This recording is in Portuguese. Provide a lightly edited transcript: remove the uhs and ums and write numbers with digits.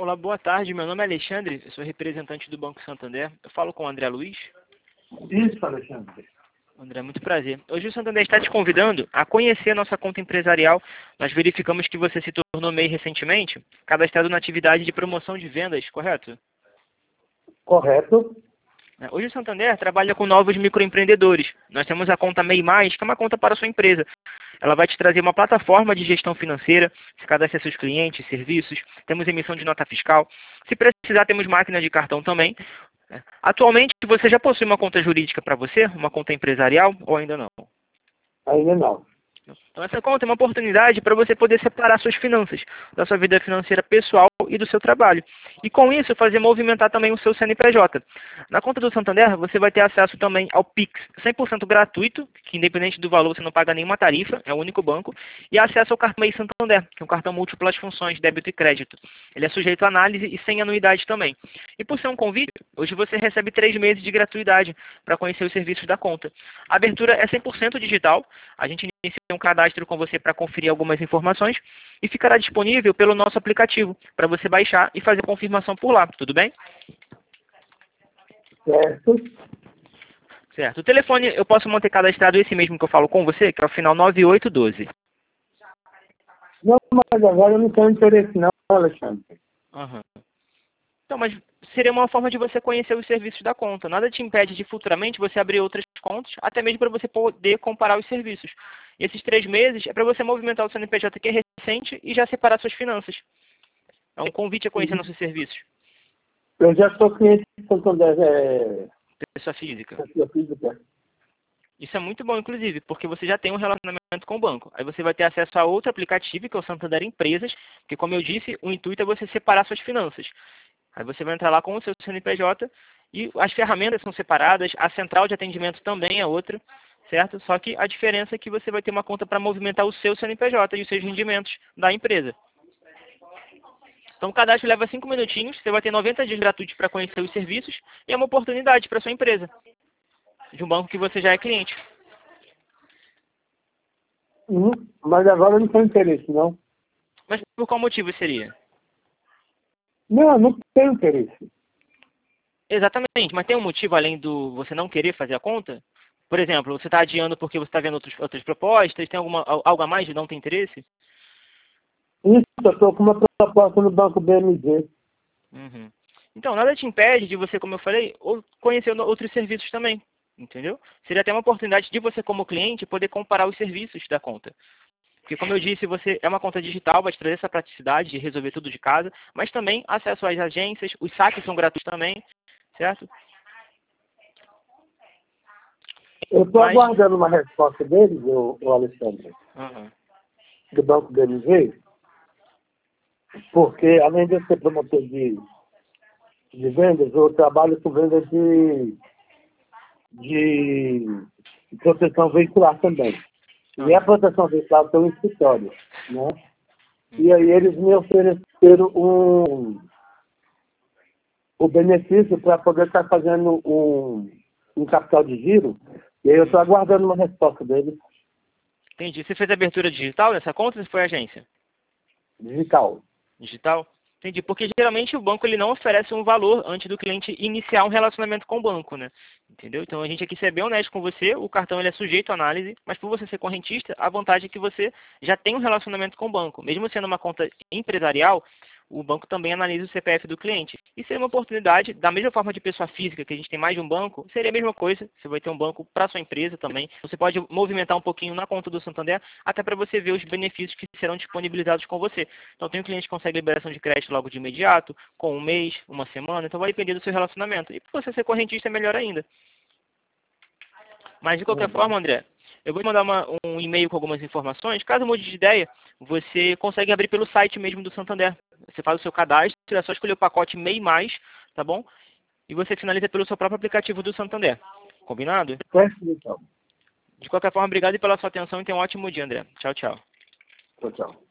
Olá, boa tarde. Meu nome é Alexandre, eu sou representante do Banco Santander. Eu falo com o André Luiz. Isso, Alexandre. André, muito prazer. Hoje o Santander está te convidando a conhecer a nossa conta empresarial. Nós verificamos que você se tornou MEI recentemente, cadastrado na atividade de promoção de vendas, correto? Correto. Hoje o Santander trabalha com novos microempreendedores. Nós temos a conta MEI+, que é uma conta para a sua empresa. Ela vai te trazer uma plataforma de gestão financeira, se cadastra seus clientes, serviços, temos emissão de nota fiscal. Se precisar, temos máquina de cartão também. Atualmente, você já possui uma conta jurídica para você? Uma conta empresarial ou ainda não? Ainda não. Então essa conta é uma oportunidade para você poder separar suas finanças, da sua vida financeira pessoal e do seu trabalho. E com isso fazer movimentar também o seu CNPJ. Na conta do Santander você vai ter acesso também ao Pix 100% gratuito, que independente do valor você não paga nenhuma tarifa, é o único banco, e acesso ao cartão MEI Santander, que é um cartão múltiplas funções, débito e crédito. Ele é sujeito a análise e sem anuidade também. E por ser um convite, hoje você recebe 3 meses de gratuidade para conhecer os serviços da conta. A abertura é 100% digital, a gente inicia um cadastro com você para conferir algumas informações e ficará disponível pelo nosso aplicativo para você baixar e fazer confirmação por lá, tudo bem? Certo. Certo. O telefone eu posso manter cadastrado esse mesmo que eu falo com você, que é o final 9812. Não, mas agora eu não tenho interesse não, Alexandre. Uhum. Então, mas seria uma forma de você conhecer os serviços da conta. Nada te impede de futuramente você abrir outras contas, até mesmo para você poder comparar os serviços. E esses 3 meses é para você movimentar o CNPJ que é recente e já separar suas finanças. É um convite a conhecer nossos serviços. Eu já sou cliente do Santander, Pessoa física. pessoa física. Isso é muito bom, inclusive, porque você já tem um relacionamento com o banco. Aí você vai ter acesso a outro aplicativo, que é o Santander Empresas, que, como eu disse, o intuito é você separar suas finanças. Aí você vai entrar lá com o seu CNPJ e as ferramentas são separadas, a central de atendimento também é outra, certo? Só que a diferença é que você vai ter uma conta para movimentar o seu CNPJ e os seus rendimentos da empresa. Então o cadastro leva 5 minutinhos, você vai ter 90 dias gratuitos para conhecer os serviços e é uma oportunidade para a sua empresa, de um banco que você já é cliente. Mas agora eu não tenho interesse não. Mas por qual motivo seria? Não, não tenho interesse. Exatamente, mas tem um motivo além do você não querer fazer a conta? Por exemplo, você está adiando porque você está vendo outras propostas, tem algo a mais de não ter interesse? Isso, eu estou com uma proposta no Banco BMG. Uhum. Então, nada te impede de você, como eu falei, conhecer outros serviços também, entendeu? Seria até uma oportunidade de você, como cliente, poder comparar os serviços da conta. Porque, como eu disse, você é uma conta digital, vai te trazer essa praticidade de resolver tudo de casa, mas também acesso às agências, os saques são gratuitos também, certo? Eu estou aguardando uma resposta deles, o Alexandre, Uhum. do Banco BMG, porque além de eu ser promotor de vendas, eu trabalho com vendas de proteção veicular também. E a proteção veicular tem um escritório, né? E aí eles me ofereceram o benefício para poder estar fazendo um capital de giro, e aí eu estou aguardando uma resposta deles, Entendi. Você fez abertura digital nessa conta ou foi agência? digital. Digital? Entendi. Porque geralmente o banco ele não oferece um valor antes do cliente iniciar um relacionamento com o banco, né? Entendeu? Então a gente aqui ser bem honesto com você, o cartão ele é sujeito à análise, mas por você ser correntista, a vantagem é que você já tem um relacionamento com o banco. Mesmo sendo uma conta empresarial, o banco também analisa o CPF do cliente. E seria uma oportunidade, da mesma forma de pessoa física, que a gente tem mais de um banco, seria a mesma coisa. Você vai ter um banco para sua empresa também. Você pode movimentar um pouquinho na conta do Santander, até para você ver os benefícios que serão disponibilizados com você. Então tem um cliente que consegue liberação de crédito logo de imediato, com um mês, uma semana, então vai depender do seu relacionamento. E por você ser correntista é melhor ainda. Mas de qualquer forma, André, eu vou te mandar um e-mail com algumas informações. Caso mude de ideia, você consegue abrir pelo site mesmo do Santander. Você faz o seu cadastro, é só escolher o pacote MEI+, tá bom? E você finaliza pelo seu próprio aplicativo do Santander. Combinado? Certo, então. De qualquer forma, obrigado pela sua atenção e tenha um ótimo dia, André. Tchau, tchau. Tchau, tchau.